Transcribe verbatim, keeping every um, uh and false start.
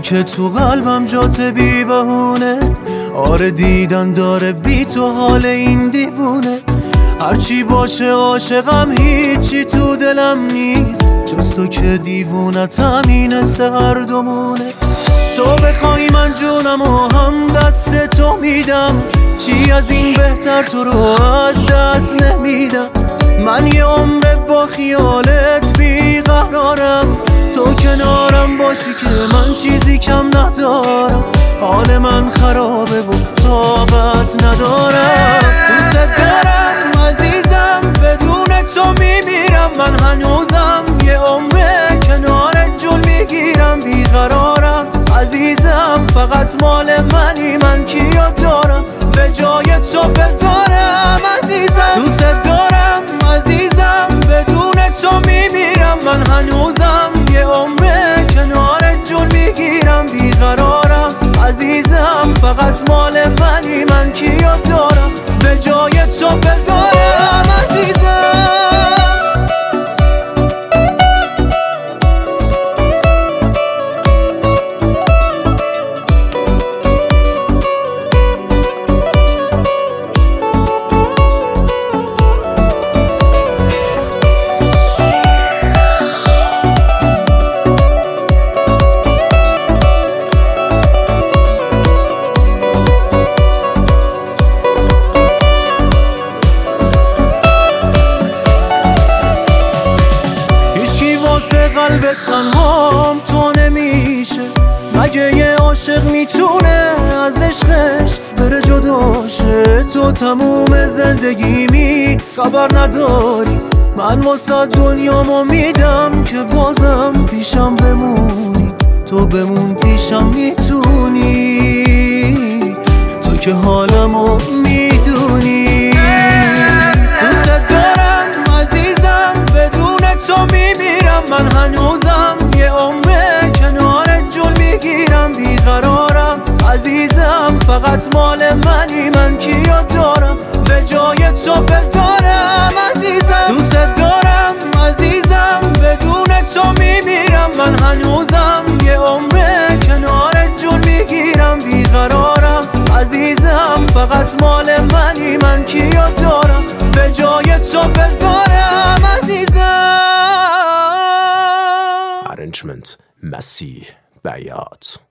که تو قلبم جات بی بهونه. آره دیدن داره بی تو حال این دیوونه. هرچی باشه عاشقم هیچی تو دلم نیست جز تو که دیوونت همینه هر دومونه. تو بخوای من جونم و هم دست تو میدم، چی از این بهتر تو رو از دست نمیدم. من یه عمر با خیالت بیقرارم، تو کنارم باشی که من چیزی کم ندارم. حال من خرابه و طاقت ندارم. دوست دارم عزیزم، بدون تو میمیرم. من هنوزم یه عمر کنارت جون میگیرم. بیقرارم عزیزم، فقط مال منی. من کیو دارم به جای تو بذارم عزیزم. دوست دارم عزیزم، بدون تو میمیرم. من هنوزم یه عمر کنارت جون میگیرم. بیقرارم عزیزم، فقط مال منی. من کیو دارم به جای تو بذارم عزیزم. قلب تنهام تو نمیشه، مگه یه عاشق میتونه از عشقش بره جداشه؟ تو تموم زندگیمی خبر نداری، من واسه دنیامو میدم که بازم پیشم بمونی. تو بمون پیشم میتونی، تو که حالمو میدونی. دوست دارم عزیزم، بدون تو میمیرم. من هنوزم یه عمر کنارت جون میگیرم. بیقرارم عزیزم، فقط مال منی. من کیو دارم به جای تو بذارم عزیزم. دوست دارم عزیزم، بدون تو میمیرم. من هنوزم یه عمر کنارت جون میگیرم. بیقرارم عزیزم، فقط مال منی. من کیو دارم به جای تو بذارم عزیزم. Arrangement مسیح بیات.